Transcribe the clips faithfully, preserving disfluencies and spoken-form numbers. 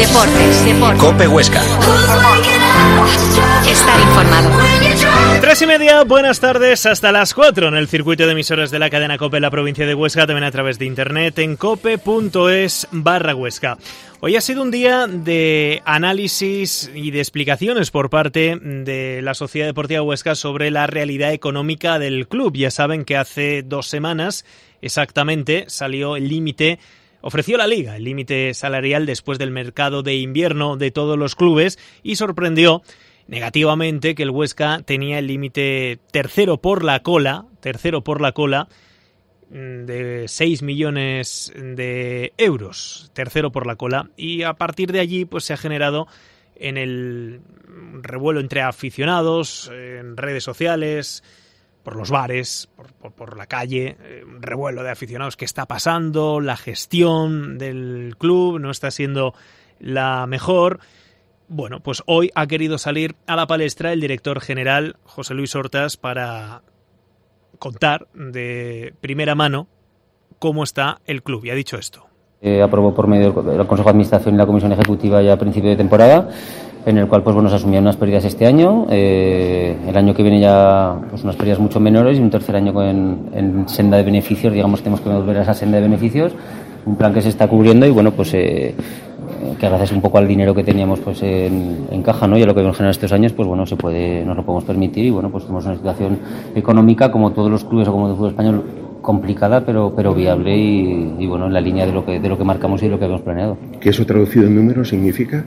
Deportes, deportes. COPE Huesca. Estar informado. Tres y media, buenas tardes, hasta las cuatro en el circuito de emisoras de la cadena COPE en la provincia de Huesca, también a través de internet en cope.es barra Huesca. Hoy ha sido un día de análisis y de explicaciones por parte de la Sociedad Deportiva Huesca sobre la realidad económica del club. Ya saben que hace dos semanas exactamente salió el límite, ofreció la Liga el límite salarial después del mercado de invierno de todos los clubes y sorprendió negativamente que el Huesca tenía el límite tercero por la cola, tercero por la cola de seis millones de euros, tercero por la cola, y a partir de allí pues se ha generado en el revuelo entre aficionados, en redes sociales, por los bares, por, por, por la calle, un revuelo de aficionados. ¿Qué está pasando? La gestión del club no está siendo la mejor. Bueno, pues hoy ha querido salir a la palestra el director general, José Luis Hortas, para contar de primera mano cómo está el club. Y ha dicho esto. Eh, aprobó por medio del Consejo de Administración y la Comisión Ejecutiva ya a principio de temporada, en el cual pues bueno se asumían unas pérdidas este año, eh, el año que viene ya pues unas pérdidas mucho menores y un tercer año en, en senda de beneficios, digamos que tenemos que volver a esa senda de beneficios, un plan que se está cubriendo y bueno pues eh, que gracias un poco al dinero que teníamos pues en, en caja, ¿no? Y a lo que hemos generado estos años, pues bueno, se puede, nos lo podemos permitir y bueno, pues tenemos una situación económica como todos los clubes o como el fútbol español complicada pero pero viable y, y bueno, en la línea de lo que de lo que marcamos y de lo que habíamos planeado. ¿Qué eso traducido en números significa?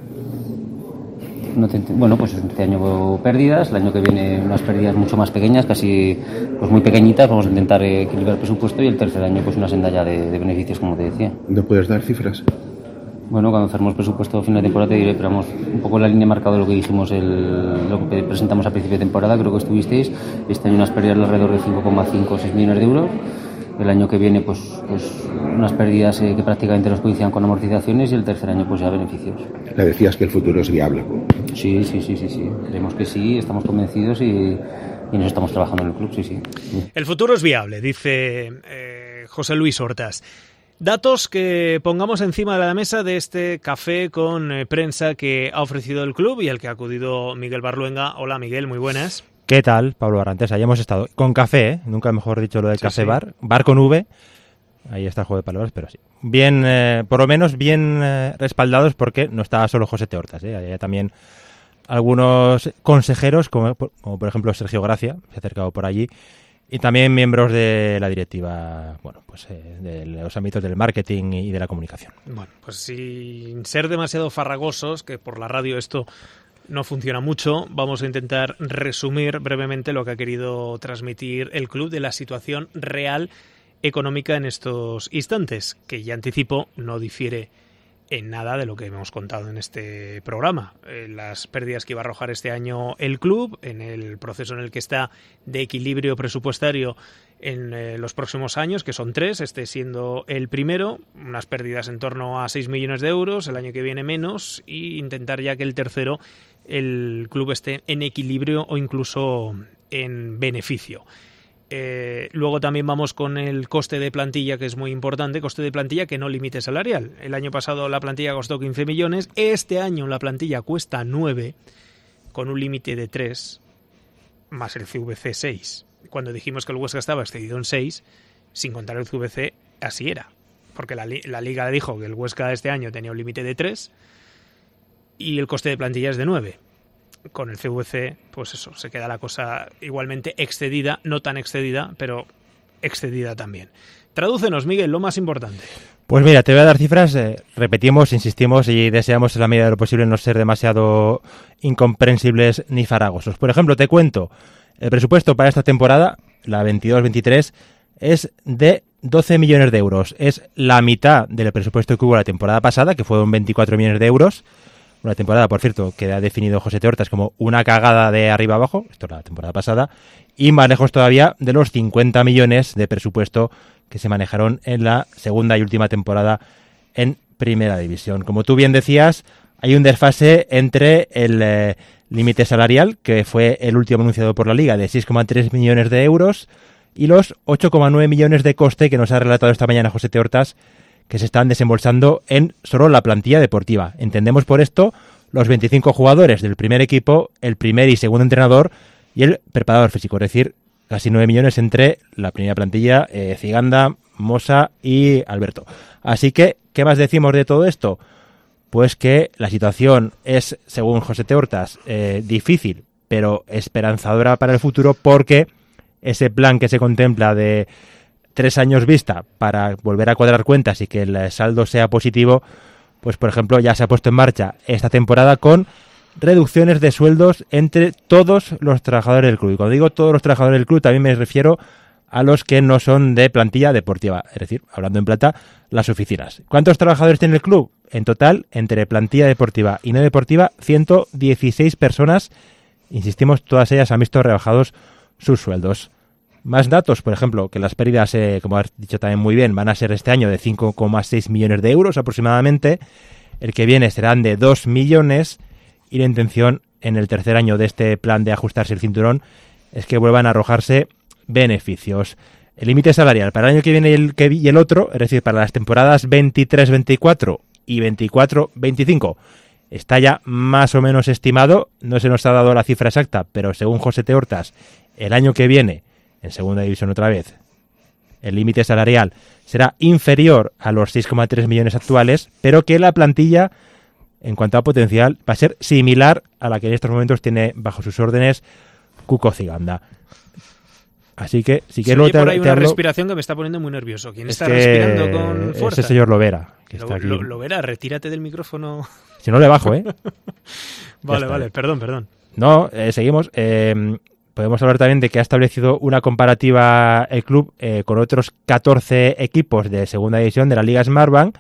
No te, bueno, pues este año hubo pérdidas, el año que viene unas pérdidas mucho más pequeñas, casi pues muy pequeñitas, vamos a intentar equilibrar el presupuesto y el tercer año pues una senda ya de, de beneficios, como te decía. ¿No puedes dar cifras? Bueno, cuando cerremos el presupuesto a final de temporada te diré, pero vamos, un poco la línea marcada de lo que dijimos, el, lo que presentamos a principio de temporada, creo que estuvisteis, este año unas pérdidas alrededor de cinco coma cinco o seis millones de euros, el año que viene pues, pues unas pérdidas eh, que prácticamente nos coincidan con amortizaciones y el tercer año pues ya beneficios. Le decías que el futuro es viable. Sí, sí, sí, sí, sí, creemos que sí, estamos convencidos y, y nos estamos trabajando en el club, sí, sí. El futuro es viable, dice eh, José Luis Hortas. Datos que pongamos encima de la mesa de este café con eh, prensa que ha ofrecido el club y al que ha acudido Miguel Barluenga. Hola Miguel, muy buenas. ¿Qué tal, Pablo Barrantes? Ahí hemos estado con café, ¿eh? Nunca mejor dicho lo de sí, café sí. bar, bar con V. Ahí está el juego de palabras, pero sí. Bien, eh, por lo menos bien eh, respaldados porque no estaba solo José T. Hortas, ¿eh? Había también algunos consejeros, como, como por ejemplo Sergio Gracia, se ha acercado por allí, y también miembros de la directiva, bueno, pues eh, de los ámbitos del marketing y de la comunicación. Bueno, pues sin ser demasiado farragosos, que por la radio esto no funciona mucho, vamos a intentar resumir brevemente lo que ha querido transmitir el club de la situación real económica en estos instantes, que ya anticipo no difiere en nada de lo que hemos contado en este programa. Eh, las pérdidas que iba a arrojar este año el club, en el proceso en el que está de equilibrio presupuestario en eh, los próximos años, que son tres, este siendo el primero, unas pérdidas en torno a seis millones de euros, el año que viene menos, y intentar ya que el tercero el club esté en equilibrio o incluso en beneficio. Eh, luego también vamos con el coste de plantilla, que es muy importante, coste de plantilla que no límite salarial. El año pasado la plantilla costó quince millones, este año la plantilla cuesta nueve, con un límite de tres, más el C V C seis. Cuando dijimos que el Huesca estaba excedido en seis, sin contar el C V C, así era, porque la, la Liga dijo que el Huesca este año tenía un límite de tres y el coste de plantilla es de nueve. Con el C V C, pues eso, se queda la cosa igualmente excedida, no tan excedida, pero excedida también. Tradúcenos, Miguel, lo más importante. Pues mira, te voy a dar cifras, eh, repetimos, insistimos y deseamos en la medida de lo posible no ser demasiado incomprensibles ni farragosos. Por ejemplo, te cuento, el presupuesto para esta temporada, la veintidós veintitrés, es de doce millones de euros. Es la mitad del presupuesto que hubo la temporada pasada, que fueron veinticuatro millones de euros. Una temporada, por cierto, que ha definido José T. Hortas como una cagada de arriba abajo, esto era la temporada pasada, y más lejos todavía de los cincuenta millones de presupuesto que se manejaron en la segunda y última temporada en Primera División. Como tú bien decías, hay un desfase entre el eh, límite salarial, que fue el último anunciado por la Liga, de seis coma tres millones de euros, y los ocho coma nueve millones de coste que nos ha relatado esta mañana José T. Hortas, que se están desembolsando en solo la plantilla deportiva. Entendemos por esto los veinticinco jugadores del primer equipo, el primer y segundo entrenador y el preparador físico, es decir, casi nueve millones entre la primera plantilla, eh, Ciganda, Mosa y Alberto. Así que, ¿qué más decimos de todo esto? Pues que la situación es, según José Teortas, eh, difícil, pero esperanzadora para el futuro, porque ese plan que se contempla de tres años vista para volver a cuadrar cuentas y que el saldo sea positivo, pues por ejemplo ya se ha puesto en marcha esta temporada con reducciones de sueldos entre todos los trabajadores del club. Y cuando digo todos los trabajadores del club también me refiero a los que no son de plantilla deportiva, es decir, hablando en plata, las oficinas. ¿Cuántos trabajadores tiene el club? En total, entre plantilla deportiva y no deportiva, ciento dieciséis personas. Insistimos, todas ellas han visto rebajados sus sueldos. Más datos, por ejemplo, que las pérdidas, eh, como has dicho también muy bien, van a ser este año de cinco coma seis millones de euros aproximadamente. El que viene serán de dos millones y la intención en el tercer año de este plan de ajustarse el cinturón es que vuelvan a arrojarse beneficios. El límite salarial para el año que viene y el, que, y el otro, es decir, para las temporadas veintitrés veinticuatro y veinticuatro veinticinco, está ya más o menos estimado. No se nos ha dado la cifra exacta, pero según José Teortas, el año que viene, en segunda división otra vez, el límite salarial será inferior a los seis coma tres millones actuales, pero que la plantilla, en cuanto a potencial, va a ser similar a la que en estos momentos tiene bajo sus órdenes Cuco Ciganda. Así que, si quieres, luego te, te, por ahí te una hablo... respiración que me está poniendo muy nervioso. ¿Quién es está respirando con ese fuerza? señor Lovera, que Lo, está aquí. Lo, Lovera, retírate del micrófono. Si no le bajo, ¿eh? Vale, vale, perdón, perdón. No, eh, seguimos. Eh, podemos hablar también de que ha establecido una comparativa el club eh, con otros catorce equipos de segunda división de la Liga Smartbank.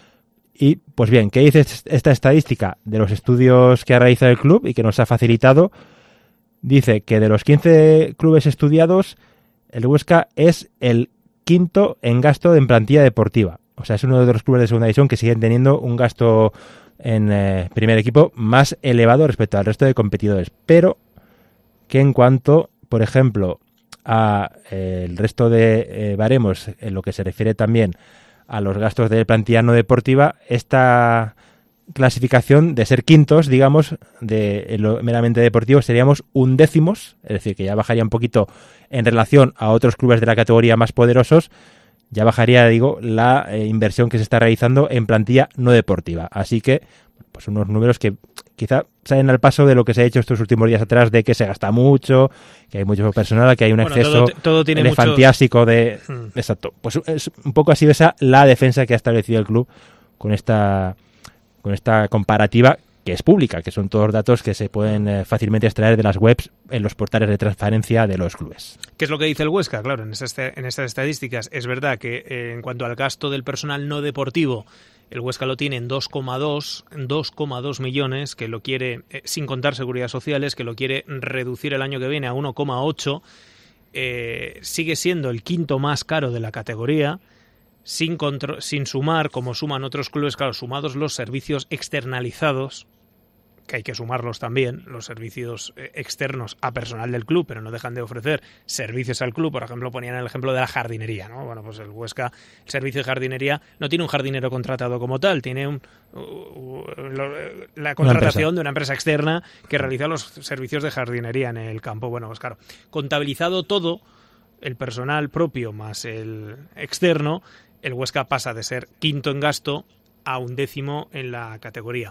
Y, pues bien, ¿qué dice esta estadística de los estudios que ha realizado el club y que nos ha facilitado? Dice que de los quince clubes estudiados, el Huesca es el quinto en gasto en plantilla deportiva. O sea, es uno de los clubes de segunda división que siguen teniendo un gasto en eh, primer equipo más elevado respecto al resto de competidores. Pero que en cuanto, por ejemplo, a eh, el resto de eh, baremos, en lo que se refiere también a los gastos de plantilla no deportiva, esta clasificación de ser quintos, digamos, de lo meramente deportivo, seríamos undécimos, es decir, que ya bajaría un poquito en relación a otros clubes de la categoría más poderosos, ya bajaría, digo, la eh, inversión que se está realizando en plantilla no deportiva. Así que, pues unos números que quizá salen al paso de lo que se ha hecho estos últimos días atrás, de que se gasta mucho, que hay mucho personal, que hay un bueno, exceso todo, todo tiene elefantiásico mucho... de... Hmm. Exacto. Pues es un poco así esa la defensa que ha establecido el club con esta... con esta comparativa que es pública, que son todos datos que se pueden eh, fácilmente extraer de las webs en los portales de transparencia de los clubes. ¿Qué es lo que dice el Huesca? Claro, en estas, en estas estadísticas es verdad que eh, en cuanto al gasto del personal no deportivo, el Huesca lo tiene en dos coma dos millones, que lo quiere, eh, sin contar seguridad sociales, que lo quiere reducir el año que viene a uno coma ocho. Eh, sigue siendo el quinto más caro de la categoría, sin, contro- sin sumar, como suman otros clubes, claro, sumados los servicios externalizados, que hay que sumarlos también, los servicios eh, externos a personal del club, pero no dejan de ofrecer servicios al club. Por ejemplo, ponían el ejemplo de la jardinería, ¿no? Bueno, pues el Huesca, el servicio de jardinería, no tiene un jardinero contratado como tal, tiene un, uh, uh, lo, la contratación una de una empresa externa que realiza los servicios de jardinería en el campo. Bueno, pues claro, contabilizado todo, el personal propio más el externo, el Huesca pasa de ser quinto en gasto a un décimo en la categoría.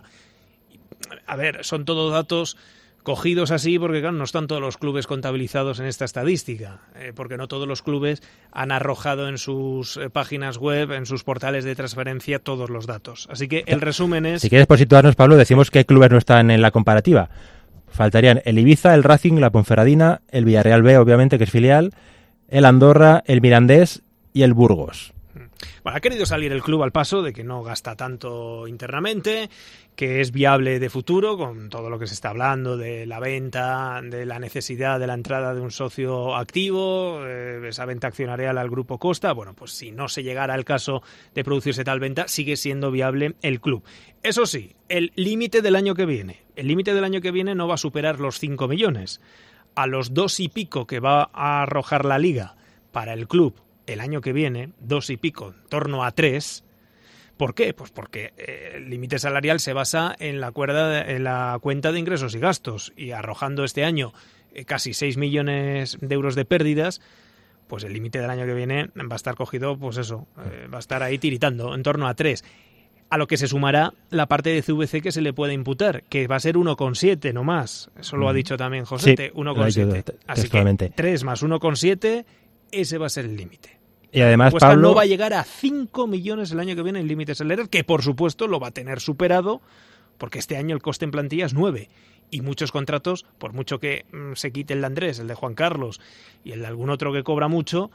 A ver, son todos datos cogidos así porque, claro, no están todos los clubes contabilizados en esta estadística, eh, porque no todos los clubes han arrojado en sus eh, páginas web, en sus portales de transferencia, todos los datos. Así que el resumen es... Si quieres, por situarnos, Pablo, decimos qué clubes no están en la comparativa. Faltarían el Ibiza, el Racing, la Ponferradina, el Villarreal B, obviamente, que es filial, el Andorra, el Mirandés y el Burgos. Bueno, ha querido salir el club al paso de que no gasta tanto internamente, que es viable de futuro, con todo lo que se está hablando de la venta, de la necesidad de la entrada de un socio activo, eh, esa venta accionarial al Grupo Costa. Bueno, pues si no se llegara al caso de producirse tal venta, sigue siendo viable el club. Eso sí, el límite del año que viene, el límite del año que viene no va a superar los cinco millones. A los dos y pico que va a arrojar la Liga para el club el año que viene, dos y pico, en torno a tres, ¿Por qué? Pues porque eh, el límite salarial se basa en la, cuerda, en la cuenta de ingresos y gastos, y arrojando este año eh, casi seis millones de euros de pérdidas, pues el límite del año que viene va a estar cogido, pues eso, eh, va a estar ahí tiritando, en torno a tres. A lo que se sumará la parte de C V C que se le puede imputar, que va a ser uno coma siete, no más. Eso lo ha dicho también José, sí, uno coma siete. Así que tres más uno coma siete, ese va a ser el límite. Y además, Huesca Pablo, no va a llegar a cinco millones el año que viene el límite salarial, que por supuesto lo va a tener superado, porque este año el coste en plantilla es nueve. Y muchos contratos, por mucho que mmm, se quite el de Andrés, el de Juan Carlos y el de algún otro que cobra mucho,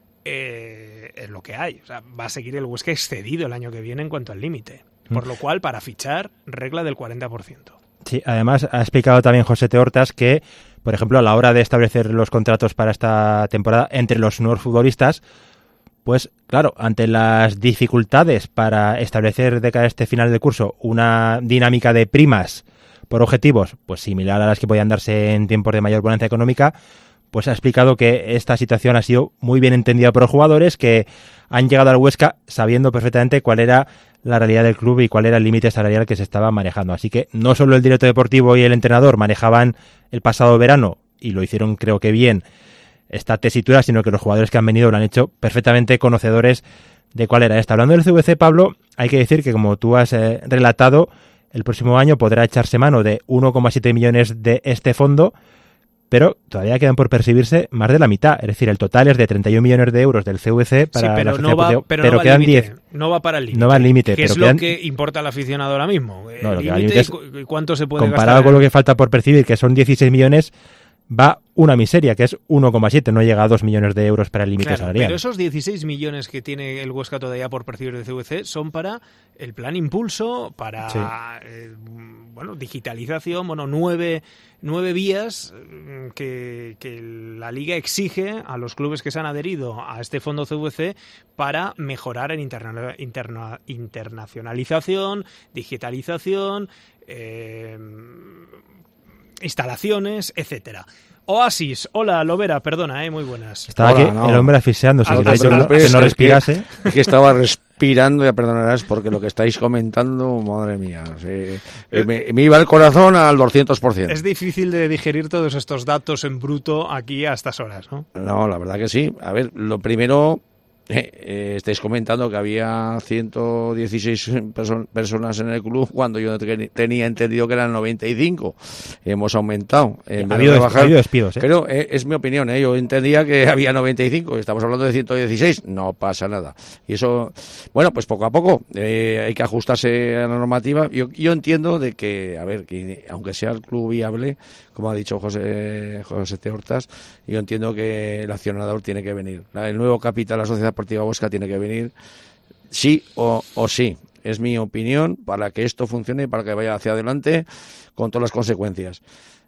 eh, es lo que hay. O sea, va a seguir el Huesca excedido el año que viene en cuanto al límite. Por lo cual, para fichar, regla del cuarenta por ciento. Sí, además ha explicado también José Teortas que, por ejemplo, a la hora de establecer los contratos para esta temporada entre los nuevos futbolistas, pues claro, ante las dificultades para establecer de cara a este final de curso una dinámica de primas por objetivos, pues similar a las que podían darse en tiempos de mayor bonanza económica, pues ha explicado que esta situación ha sido muy bien entendida por los jugadores, que han llegado al Huesca sabiendo perfectamente cuál era la realidad del club y cuál era el límite salarial que se estaba manejando. Así que no solo el director deportivo y el entrenador manejaban el pasado verano, y lo hicieron creo que bien, esta tesitura, sino que los jugadores que han venido lo han hecho perfectamente conocedores de cuál era esta. Hablando del C V C, Pablo, hay que decir que, como tú has eh, relatado, el próximo año podrá echarse mano de uno coma siete millones de este fondo, pero todavía quedan por percibirse más de la mitad. Es decir, el total es de treinta y un millones de euros del C V C para sí, pero la no va, pero, pero pero no quedan va diez. No va para el límite. No va al límite. Que es quedan, lo que importa al aficionado ahora mismo. No, el lo límite es, y cuánto se puede comparado gastar. con lo que falta por percibir, que son dieciséis millones, va una miseria, que es uno coma siete, no llega a dos millones de euros para el límite claro, salarial. Pero esos dieciséis millones que tiene el Huesca todavía por percibir de C V C son para el plan Impulso, para sí. eh, bueno, digitalización, bueno, nueve, nueve vías que, que la Liga exige a los clubes que se han adherido a este fondo C V C para mejorar en interna, interna, internacionalización, digitalización, eh, instalaciones, etcétera. Oasis, hola Lovera, perdona, eh, muy buenas. Estaba hola, aquí no. el hombre asfixiándose, Ah, que, no, dicho que, no, que no respirase. Es que estaba respirando, ya perdonarás, porque lo que estáis comentando, madre mía, sí, eh, me, me iba el corazón al doscientos por ciento. Es difícil de digerir todos estos datos en bruto aquí a estas horas, ¿no? No, la verdad que sí. A ver, lo primero... Eh, eh, estáis comentando que había ciento dieciséis perso- personas en el club cuando yo te- tenía entendido que eran noventa y cinco. Hemos aumentado. En Ha habido, bajar, ha habido despidos, ¿eh? Pero eh, es mi opinión, ¿eh? Yo entendía que había noventa y cinco, estamos hablando de ciento dieciséis, no pasa nada. Y eso, bueno, pues poco a poco eh, hay que ajustarse a la normativa. Yo, yo entiendo de que, a ver, que aunque sea el club viable, como ha dicho José, José Teortas, yo entiendo que el accionador tiene que venir. El nuevo capital, la Sociedad Deportiva Huesca, tiene que venir sí o, o sí. Es mi opinión para que esto funcione y para que vaya hacia adelante con todas las consecuencias.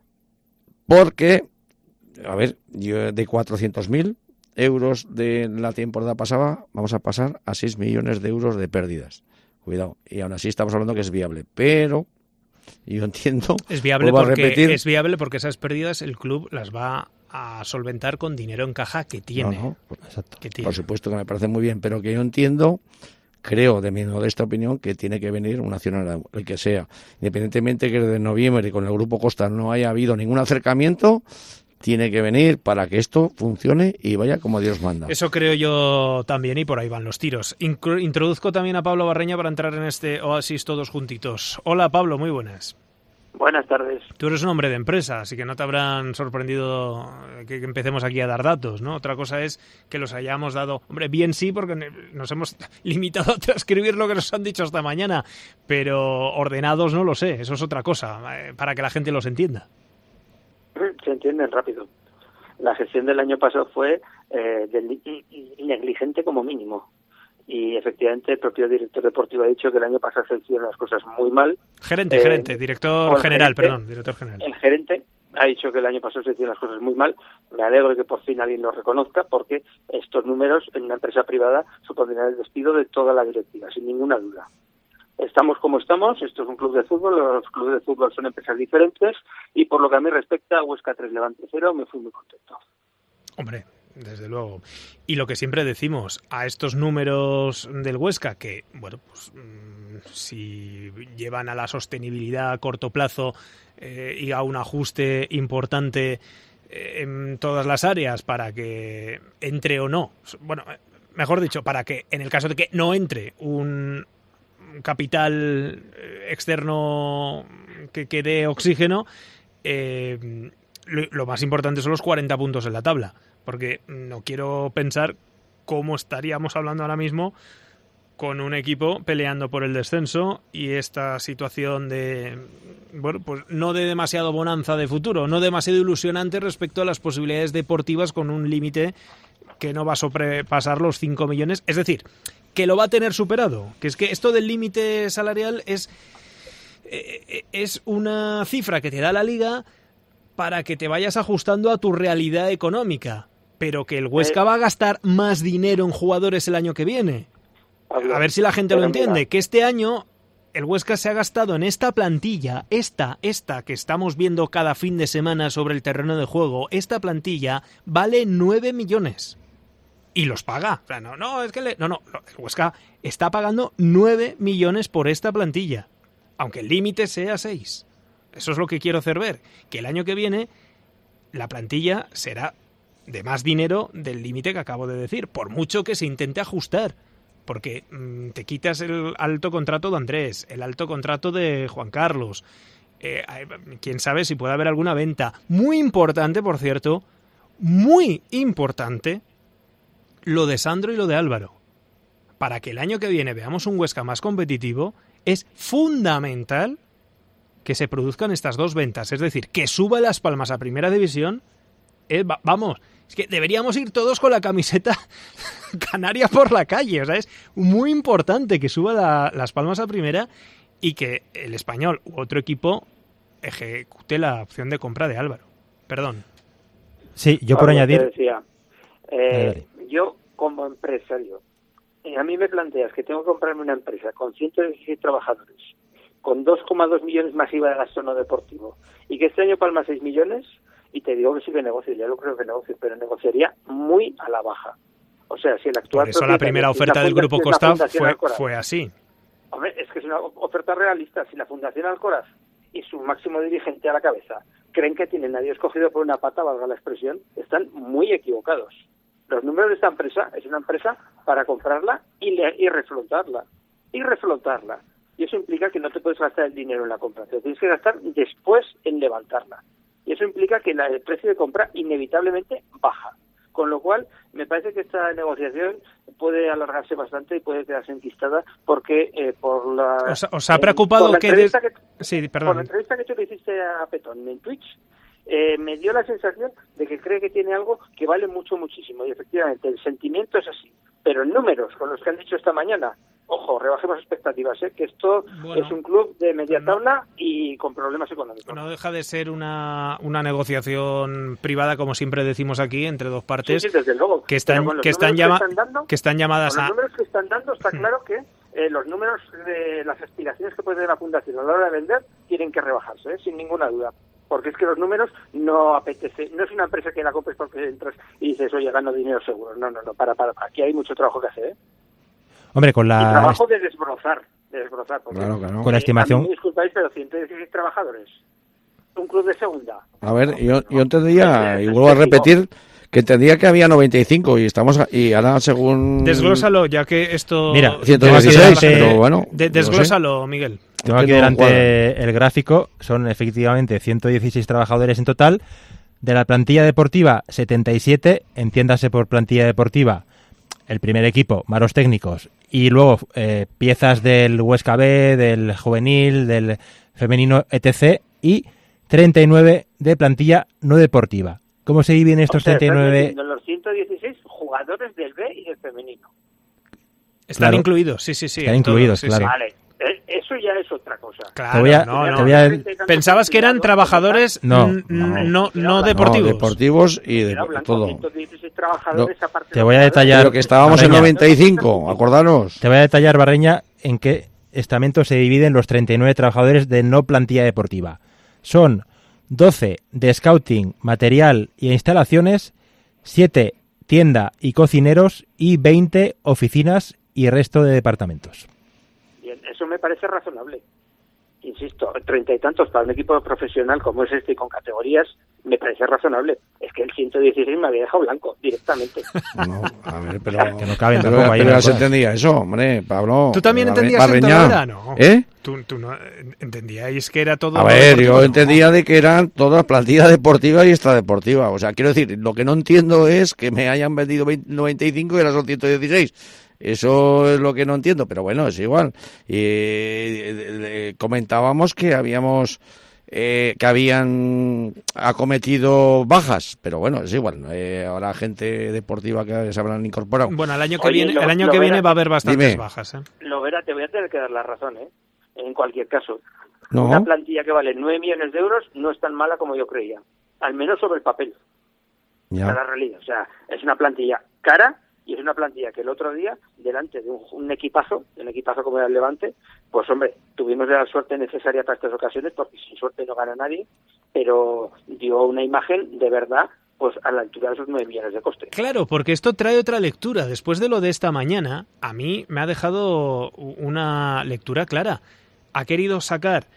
Porque, a ver, yo de cuatrocientos mil euros de la temporada pasada vamos a pasar a seis millones de euros de pérdidas. Cuidado. Y aún así estamos hablando que es viable. Pero... yo entiendo. Es viable, porque, repetir. es viable porque esas pérdidas el club las va a solventar con dinero en caja que tiene. No, no, exacto. Que tiene. Por supuesto que me parece muy bien, pero que yo entiendo, creo de mi modesta opinión, que tiene que venir un accionario, el que sea. Independientemente que desde noviembre con el Grupo Costa no haya habido ningún acercamiento, tiene que venir para que esto funcione y vaya como Dios manda. Eso creo yo también, y por ahí van los tiros. Incru- introduzco también a Pablo Barreña para entrar en este Oasis todos juntitos. Hola Pablo, muy buenas. Buenas tardes. Tú eres un hombre de empresa, así que no te habrán sorprendido que empecemos aquí a dar datos, ¿no? Otra cosa es que los hayamos dado... Hombre, bien sí, porque nos hemos limitado a transcribir lo que nos han dicho esta mañana, pero ordenados no lo sé, eso es otra cosa, para que la gente los entienda. Se entienden rápido. La gestión del año pasado fue eh, del, negligente como mínimo. Y efectivamente el propio director deportivo ha dicho que el año pasado se hicieron las cosas muy mal. Gerente, eh, gerente, director general, gerente, perdón, director general. El gerente ha dicho que el año pasado se hicieron las cosas muy mal. Me alegro de que por fin alguien lo reconozca, porque estos números en una empresa privada supondrían el despido de toda la directiva, sin ninguna duda. Estamos como estamos, esto es un club de fútbol, los clubes de fútbol son empresas diferentes, y por lo que a mí respecta, Huesca tres, Levante cero, me fui muy contento. Hombre, Desde luego. Y lo que siempre decimos, a estos números del Huesca, que, bueno, pues mmm, si llevan a la sostenibilidad a corto plazo eh, y a un ajuste importante eh, en todas las áreas para que entre o no, bueno, mejor dicho, para que en el caso de que no entre un capital externo que, que dé oxígeno, eh, lo, lo más importante son los cuarenta puntos en la tabla. Porque no quiero pensar cómo estaríamos hablando ahora mismo con un equipo peleando por el descenso y esta situación de, bueno, pues no de demasiado bonanza de futuro, no demasiado ilusionante respecto a las posibilidades deportivas con un límite que no va a sobrepasar los cinco millones. Es decir, que lo va a tener superado. Que es que esto del límite salarial es, es una cifra que te da la Liga para que te vayas ajustando a tu realidad económica. Pero que el Huesca va a gastar más dinero en jugadores el año que viene. A ver si la gente lo entiende. Que este año el Huesca se ha gastado en esta plantilla, esta, esta que estamos viendo cada fin de semana sobre el terreno de juego, esta plantilla vale nueve millones. Y los paga. O sea, no, no, es que le, no, no, el Huesca está pagando nueve millones por esta plantilla. Aunque el límite sea seis. Eso es lo que quiero hacer ver. Que el año que viene la plantilla será de más dinero del límite que acabo de decir, por mucho que se intente ajustar, porque mmm, te quitas el alto contrato de Andrés, el alto contrato de Juan Carlos, eh, quién sabe si puede haber alguna venta. Muy importante, por cierto, muy importante lo de Sandro y lo de Álvaro. Para que el año que viene veamos un Huesca más competitivo, es fundamental que se produzcan estas dos ventas, es decir, que suba Las Palmas a Primera División. Eh, va, vamos, es que deberíamos ir todos con la camiseta canaria por la calle. O sea, es muy importante que suba la, Las Palmas a Primera y que el Español u otro equipo ejecute la opción de compra de Álvaro. Perdón. Sí, yo por Pablo, añadir... te decía, eh, yo como empresario, eh, a mí me planteas que tengo que comprarme una empresa con ciento dieciséis trabajadores, con dos coma dos millones más I V A de gasto no deportivo, y que este año palma seis millones... Y te digo que sí que negocio, ya lo creo que negocio, pero negociaría muy a la baja. O sea, si el actual... Por eso la primera oferta del Grupo Costa fue, fue así. Hombre, es que es una oferta realista. Si la Fundación Alcoraz y su máximo dirigente a la cabeza creen que tienen a Dios cogido por una pata, valga la expresión, están muy equivocados. Los números de esta empresa es una empresa para comprarla y, le, y reflotarla. Y reflotarla. Y eso implica que no te puedes gastar el dinero en la compra, te tienes que gastar después en levantarla. Y eso implica que la, el precio de compra inevitablemente baja. Con lo cual, me parece que esta negociación puede alargarse bastante y puede quedarse enquistada porque eh, por la... ¿Os, os ha preocupado eh, que, de... que... Sí, perdón. Por la entrevista que tú le hiciste a Petón en Twitch, eh, me dio la sensación de que cree que tiene algo que vale mucho, muchísimo. Y efectivamente, el sentimiento es así. Pero en números, con los que han dicho esta mañana, ojo, rebajemos expectativas, ¿eh? Que esto bueno, es un club de media tabla y con problemas económicos. No deja de ser una, una negociación privada, como siempre decimos aquí, entre dos partes, sí, sí, desde luego. que están, que están, llama, que, están dando, que están llamadas con a... Los números que están dando está claro que eh, los números de las aspiraciones que puede tener la Fundación a la hora de vender tienen que rebajarse, ¿eh? Sin ninguna duda. Porque es que los números no apetece, no es una empresa que la compres porque entras y dices, oye, gano dinero seguro. No, no, no, para, para, aquí hay mucho trabajo que hacer, ¿eh? Hombre, con la... Y trabajo de desbrozar, de desbrozar. Porque, claro, claro. Con la estimación... A mí me disculpáis, pero ciento dieciséis trabajadores. Un club de segunda. A ver, yo, yo entendía, y vuelvo a repetir, que entendía que había noventa y cinco y estamos y ahora según... Desglósalo, ya que esto... Mira, ciento dieciséis, pero bueno... De, desglósalo, no sé. Miguel. Tengo aquí delante el gráfico, son efectivamente ciento dieciséis trabajadores en total. De la plantilla deportiva, setenta y siete, entiéndase por plantilla deportiva, el primer equipo, malos técnicos, y luego eh, piezas del Huesca B, del juvenil, del femenino, etcétera, y treinta y nueve de plantilla no deportiva. ¿Cómo se dividen estos o sea, treinta y nueve? Los ciento dieciséis jugadores del B y del femenino. Están claro. incluidos, sí, sí, sí. Están incluidos, todo, claro. Sí, sí. Vale. Eso ya es otra cosa. Claro, te voy a, no, no. Te voy a... Pensabas que eran trabajadores no, no, no, no deportivos. No, deportivos y de todo. ciento dieciséis trabajadores no, aparte te voy a detallar. Pero que estábamos Barreña, en noventa y cinco, acordaros. Te voy a detallar, Barreña, en qué estamento se dividen los treinta y nueve trabajadores de no plantilla deportiva. Son doce de scouting, material e instalaciones, siete tienda y cocineros y veinte oficinas y resto de departamentos. Bien, eso me parece razonable. Insisto, treinta y tantos para un equipo profesional como es este y con categorías, me parece razonable. Es que el ciento dieciséis me había dejado blanco directamente. No, a ver, pero que no caben pero, tampoco ahí pero ya las se cosas. entendía eso, hombre, Pablo. ¿Tú también Barre- entendías esto, Barreña. Lara? No. ¿Eh? ¿Tú, tú no entendíais que era todo... A ver, deportivo? yo No. entendía de que eran todas plantilla deportiva y extradeportiva. O sea, quiero decir, lo que no entiendo es que me hayan vendido veinte, noventa y cinco y ahora son ciento dieciséis. Eso es lo que no entiendo, pero bueno, es igual. Y eh, eh, comentábamos que habíamos eh, que habían acometido bajas, pero bueno, es igual. Eh, ahora gente deportiva que se habrán incorporado. Bueno, el año que Oye, viene, lo- el año lo que viene verás. va a haber bastantes Dime. bajas, ¿eh? Lo verá, te voy a tener que dar la razón, ¿eh? En cualquier caso. No, Una plantilla que vale nueve millones de euros no es tan mala como yo creía. Al menos sobre el papel. ya. A la realidad. O sea, es una plantilla cara y es una plantilla que el otro día, delante de un, un equipazo, un equipazo como era el Levante, pues hombre, tuvimos la suerte necesaria para estas ocasiones, porque sin suerte no gana nadie, pero dio una imagen de verdad pues a la altura de esos nueve millones de coste. Claro, porque esto trae otra lectura. Después de lo de esta mañana, a mí me ha dejado una lectura clara. Ha querido sacar,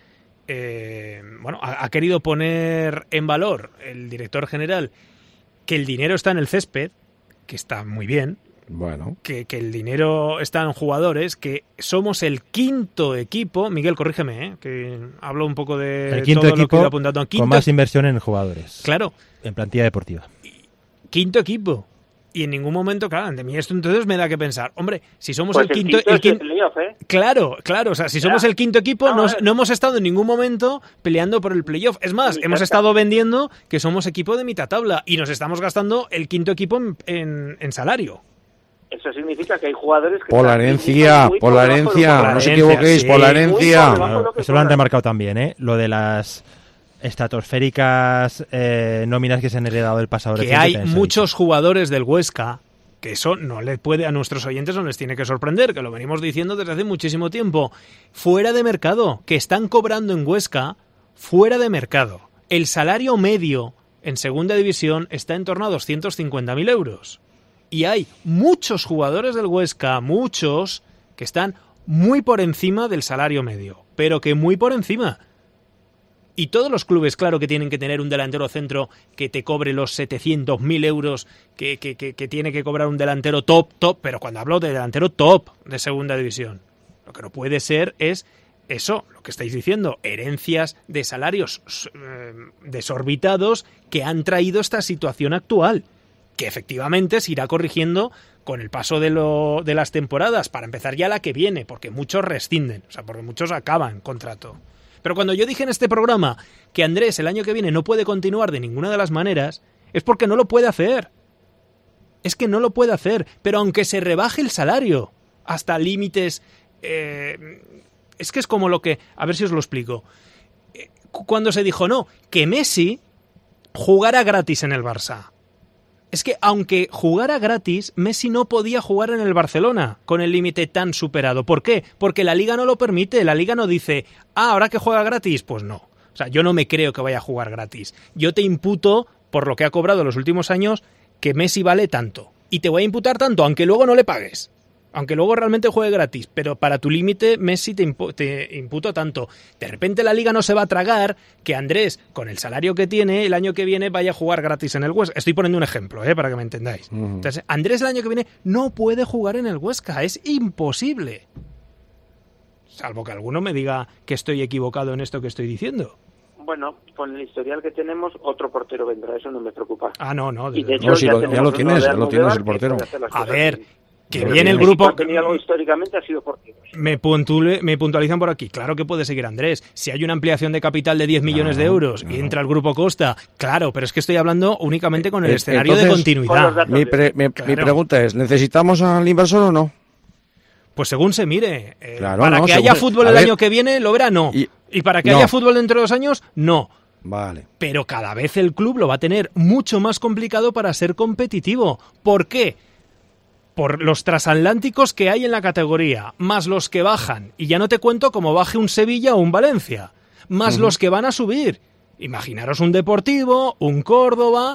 eh, bueno, ha, ha querido poner en valor el director general que el dinero está en el césped, que está muy bien, Bueno, que, que el dinero está en jugadores, que somos el quinto equipo, Miguel, corrígeme, ¿eh? Que hablo un poco de El quinto todo lo que he equipo ido apuntando. Quinto, con más inversión en jugadores. claro, En plantilla deportiva. quinto equipo. Y en ningún momento, claro, ante mí esto entonces me da que pensar, hombre, si somos Pues el quinto... quinto el es quin- el playoff, ¿eh? Claro, claro, o sea, si somos Ya. el quinto equipo, No, no, a ver. no hemos estado en ningún momento peleando por el playoff. Es más, Ni hemos cerca. estado vendiendo que somos equipo de mitad tabla y nos estamos gastando el quinto equipo en, en- en salario. Eso significa que hay jugadores que... por la están herencia, muy por la debajo de lo que herencia, cobran. no os herencia, equivoquéis, sí. por la Muy por herencia. debajo. Claro, lo que eso lo han cobran. remarcado también, ¿eh? Lo de las estratosféricas eh, nóminas que se han heredado del pasado Que reciente hay también se ha muchos jugadores del Huesca que eso no le puede, a nuestros oyentes no les tiene que sorprender, que lo venimos diciendo desde hace muchísimo tiempo, fuera de mercado, que están cobrando en Huesca fuera de mercado. El salario medio en segunda división está en torno a doscientos cincuenta mil euros. Y hay muchos jugadores del Huesca, muchos, que están muy por encima del salario medio, pero que muy por encima. Y todos los clubes, claro, que tienen que tener un delantero centro que te cobre los setecientos mil euros que, que, que, que tiene que cobrar un delantero top, top, pero cuando hablo de delantero top de segunda división, lo que no puede ser es eso, lo que estáis diciendo, herencias de salarios eh, desorbitados que han traído esta situación actual, que efectivamente se irá corrigiendo con el paso de, lo, de las temporadas, para empezar ya la que viene, porque muchos rescinden, o sea, porque muchos acaban contrato. Pero cuando yo dije en este programa que Andrés el año que viene no puede continuar de ninguna de las maneras, es porque no lo puede hacer. Es que no lo puede hacer, pero aunque se rebaje el salario hasta límites... Eh, es que es como lo que... A ver si os lo explico. Eh, cuando se dijo, no, que Messi jugara gratis en el Barça. Es que aunque jugara gratis, Messi no podía jugar en el Barcelona con el límite tan superado. ¿Por qué? Porque la Liga no lo permite. La Liga no dice, ah, ahora que juega gratis, pues no. O sea, yo no me creo que vaya a jugar gratis. Yo te imputo, por lo que ha cobrado en los últimos años, que Messi vale tanto. Y te voy a imputar tanto, aunque luego no le pagues. Aunque luego realmente juegue gratis, pero para tu límite Messi te, impu- te imputo tanto. De repente la Liga no se va a tragar que Andrés, con el salario que tiene, el año que viene vaya a jugar gratis en el Huesca. Estoy poniendo un ejemplo, ¿eh? Para que me entendáis. Ujú. Entonces, Andrés el año que viene no puede jugar en el Huesca, es imposible. Salvo que alguno me diga que estoy equivocado en esto que estoy diciendo. Bueno, con el historial que tenemos, otro portero vendrá, eso no me preocupa. Ah, no, no. Y desde de hecho, luego. No, si ya, lo- ya tenemos lo uno tienes, de ya lo tienes Almodóvar el portero. que puede hacer las A cosas ver, bien. que Pero viene el el grupo... Si ha tenido algo históricamente ha sido portero. Me, puntule- me puntualizan por aquí. Claro que puede seguir Andrés. Si hay una ampliación de capital de diez millones de Claro, euros y claro. entra el grupo Costa, claro, pero es que estoy hablando únicamente con el Eh, escenario de entonces, con los continuidad. datos. Mi, pre- mi- Claro. mi pregunta es, ¿necesitamos al inversor o no? Pues según se mire. Eh, Claro, para no, que haya según- fútbol a el ver. año que viene, lo verá, no. Y- Y, para que no. haya fútbol dentro de dos años, no. Vale. Pero cada vez el club lo va a tener mucho más complicado para ser competitivo. ¿Por qué? Por los transatlánticos que hay en la categoría, más los que bajan. Y ya no te cuento cómo baje un Sevilla o un Valencia. Más Ujú. los que van a subir. Imaginaros un Deportivo, un Córdoba,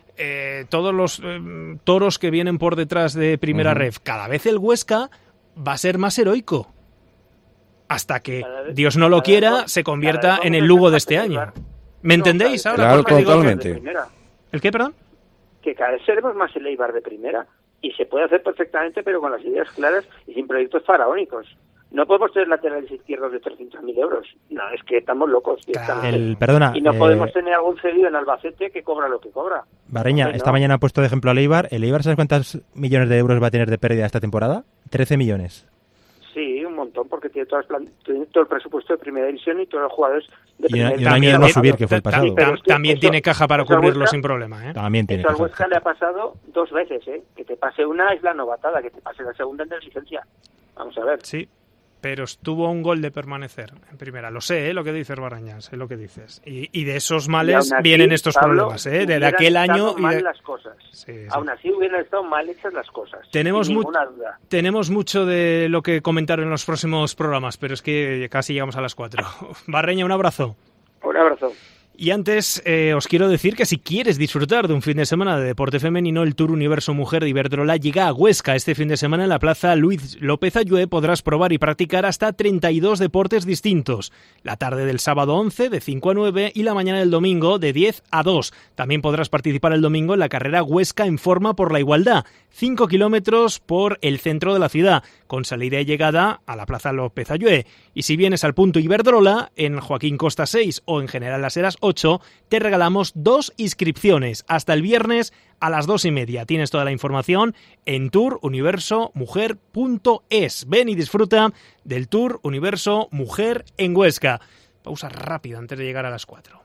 eh, todos los eh, toros que vienen por detrás de Primera uh-huh. Ref, cada vez el Huesca va a ser más heroico. Hasta que, vez, Dios no lo quiera, vez, se convierta en el Lugo de este año. ¿Me entendéis no, ahora? Claro, totalmente. ¿El qué, perdón? Que cada vez seremos más el Eibar de primera. Y se puede hacer perfectamente, pero con las ideas claras y sin proyectos faraónicos. No podemos tener laterales izquierdos de trescientos mil euros. No, es que estamos locos. Claro. El, perdona, y no eh, podemos tener algún cedido en Albacete que cobra lo que cobra. Barreña, Entonces, esta no. mañana ha puesto de ejemplo al Eibar. ¿El Eibar sabes cuántos millones de euros va a tener de pérdida esta temporada? trece millones. Sí, un montón, porque tiene, todas plan- tiene todo el presupuesto de primera división y todos los jugadores de y, primera y un año de no subir, que fue el pasado. También, también eso, tiene caja para eso cubrirlo Huesca, sin problema, ¿eh? También tiene eso caja. al Huesca le ha pasado dos veces, ¿eh? Que te pase una es la novatada, que te pase la segunda en licencia. Vamos a ver. Sí, pero estuvo un gol de permanecer en primera. Lo sé, ¿eh? Lo que dices, Barañas, sé lo que dices. Y, y de esos males así, vienen estos Pablo, problemas, ¿eh? De, de aquel año... mal y de... las cosas. Sí, sí. Aún así hubieran estado mal hechas las cosas. Tenemos, sin mu- ninguna duda. tenemos mucho de lo que comentar en los próximos programas, pero es que casi llegamos a las cuatro. Barreña, un abrazo. Un abrazo. Y antes eh, os quiero decir que si quieres disfrutar de un fin de semana de deporte femenino, el Tour Universo Mujer de Iberdrola llega a Huesca. Este fin de semana en la Plaza Luis López Ayue podrás probar y practicar hasta treinta y dos deportes distintos. La tarde del sábado once de cinco a nueve y la mañana del domingo de diez a dos. También podrás participar el domingo en la carrera Huesca en Forma por la Igualdad. cinco kilómetros por el centro de la ciudad, con salida y llegada a la Plaza López Ayue. Y si vienes al punto Iberdrola, en Joaquín Costa seis o en General Las Heras ocho, te regalamos dos inscripciones hasta el viernes a las dos y media. Tienes toda la información en tour universo mujer punto es. Ven y disfruta del Tour Universo Mujer en Huesca. Pausa rápida antes de llegar a las cuatro.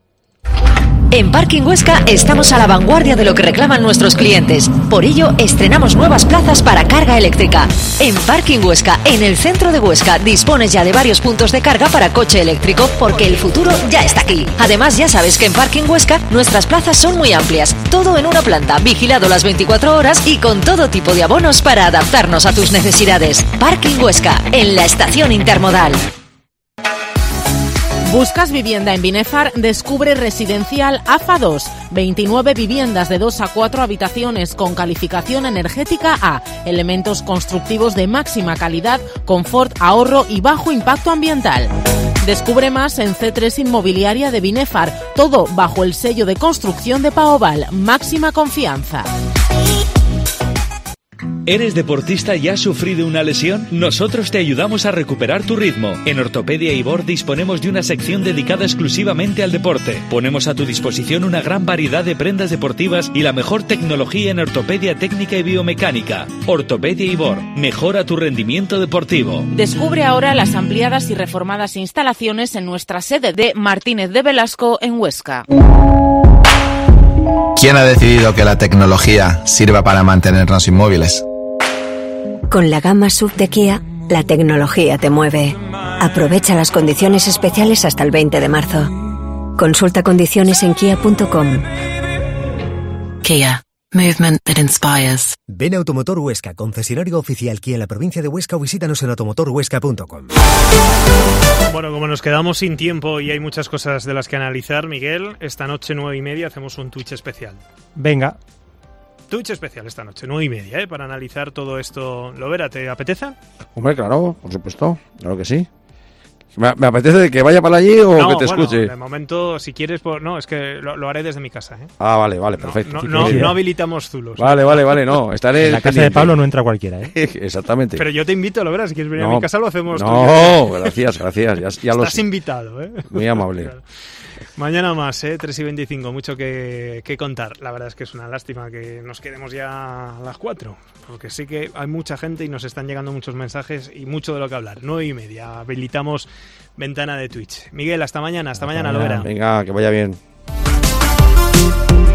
En Parking Huesca estamos a la vanguardia de lo que reclaman nuestros clientes. Por ello, estrenamos nuevas plazas para carga eléctrica. En Parking Huesca, en el centro de Huesca, dispones ya de varios puntos de carga para coche eléctrico, porque el futuro ya está aquí. Además, ya sabes que en Parking Huesca nuestras plazas son muy amplias. Todo en una planta, vigilado las veinticuatro horas y con todo tipo de abonos para adaptarnos a tus necesidades. Parking Huesca, en la estación intermodal. ¿Buscas vivienda en Binefar? Descubre Residencial A F A dos. veintinueve viviendas de dos a cuatro habitaciones con calificación energética A. Elementos constructivos de máxima calidad, confort, ahorro y bajo impacto ambiental. Descubre más en C tres Inmobiliaria de Binefar. Todo bajo el sello de construcción de Paoval. Máxima confianza. ¿Eres deportista y has sufrido una lesión? Nosotros te ayudamos a recuperar tu ritmo. En Ortopedia Ibor disponemos de una sección dedicada exclusivamente al deporte. Ponemos a tu disposición una gran variedad de prendas deportivas y la mejor tecnología en ortopedia técnica y biomecánica. Ortopedia Ibor, mejora tu rendimiento deportivo. Descubre ahora las ampliadas y reformadas instalaciones en nuestra sede de Martínez de Velasco en Huesca. ¿Quién ha decidido que la tecnología sirva para mantenernos inmóviles? Con la gama S U V de Kia, la tecnología te mueve. Aprovecha las condiciones especiales hasta el veinte de marzo. Consulta condiciones en kia punto com. Kia. Movement that inspires. Ven a Automotor Huesca, concesionario oficial Kia en la provincia de Huesca, o visítanos en automotor huesca punto com. Bueno, como nos quedamos sin tiempo y hay muchas cosas de las que analizar, Miguel, esta noche nueve y media hacemos un Twitch especial. Venga. Twitch especial esta noche, nueve y media, ¿eh? Para analizar todo esto. ¿Lovera, te apetece? Hombre, claro, por supuesto, claro que sí. ¿Me, me apetece que vaya para allí o no, que te bueno, escuche? De momento, si quieres, por... no, es que lo, lo haré desde mi casa, ¿eh? Ah, vale, vale, perfecto. No, no, no, no habilitamos zulos. Vale, vale, vale, no, estaré... En la casa de Pablo no entra cualquiera, ¿eh? Exactamente. Pero yo te invito, Lovera, si quieres venir no, a mi casa lo hacemos. No, tú. Gracias, gracias, ya, ya lo Estás sé. invitado, ¿eh? Muy amable. Claro. Mañana más, ¿eh? tres y veinticinco, mucho que, que contar. La verdad es que es una lástima que nos quedemos ya a las cuatro, porque sí que hay mucha gente y nos están llegando muchos mensajes y mucho de lo que hablar. nueve y media, habilitamos ventana de Twitch. Miguel, hasta mañana, hasta, hasta mañana, Lovera. Venga, que vaya bien.